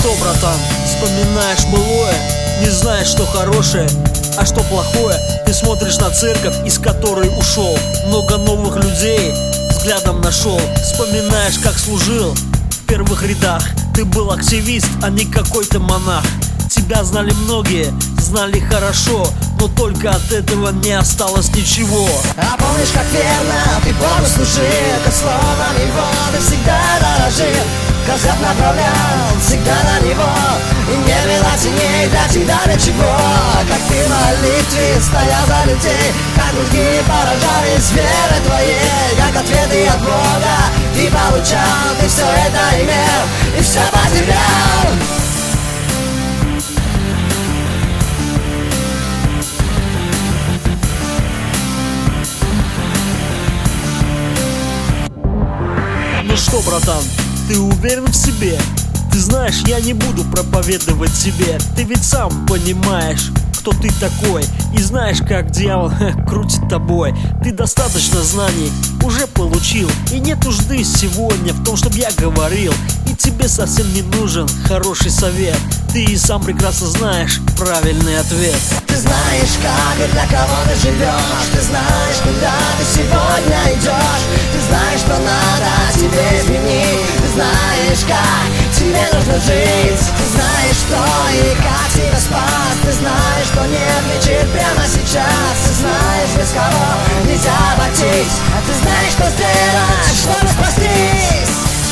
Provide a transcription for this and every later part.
что, братан, вспоминаешь былое, не знаешь, что хорошее, а что плохое. Ты смотришь на церковь, из которой ушел, много новых людей взглядом нашел. Вспоминаешь, как служил в первых рядах. Ты был активист, а не какой-то монах. Тебя знали многие, знали хорошо, но только от этого не осталось ничего. А помнишь, как верно ты Богу служил, как словом его ты всегда дорожил, как взгляд направлял всегда на него, и не было теней для тебя ничего. Как ты в молитве стоял за людей, как другие поражались верой твоей, как ответы от Бога ты получал, ты все это имел и все потерял. Ну что, братан, ты уверен в себе? Ты знаешь, я не буду проповедовать тебе. Ты ведь сам понимаешь, кто ты такой, и знаешь, как дьявол крутит тобой. Ты достаточно знаний уже получил, и нет нужды сегодня в том, чтобы я говорил. И тебе совсем не нужен хороший совет. Ты и сам прекрасно знаешь правильный ответ. Ты знаешь, как и для кого ты живешь, ты знаешь, куда ты сегодня идешь, ты знаешь, что надо тебе изменить, ты знаешь, как тебе нужно жить, ты знаешь, что и как тебя спас, ты знаешь, что нет лечит прямо сейчас, ты знаешь, без кого нельзя обойтись, а ты знаешь, что сделать, чтобы спастись.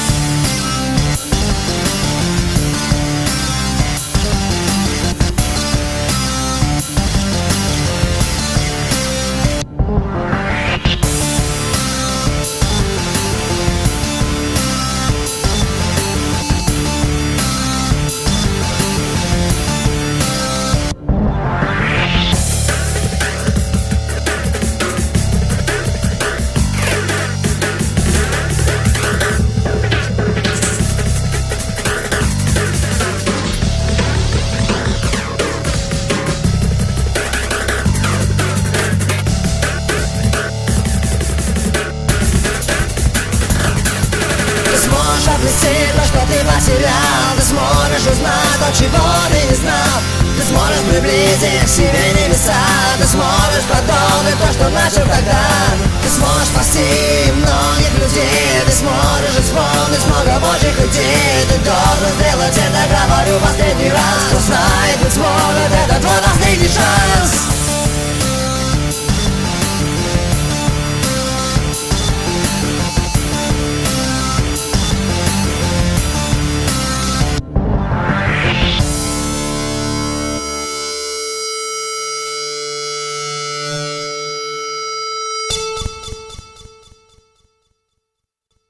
Обрести то, что ты потерял, ты сможешь узнать то, чего ты не знал, ты сможешь приблизить к себе небеса, ты сможешь продолжить то, что начал тогда, ты сможешь спасти многих людей, ты сможешь исполнить много Божьих идей, ты должен сделать это.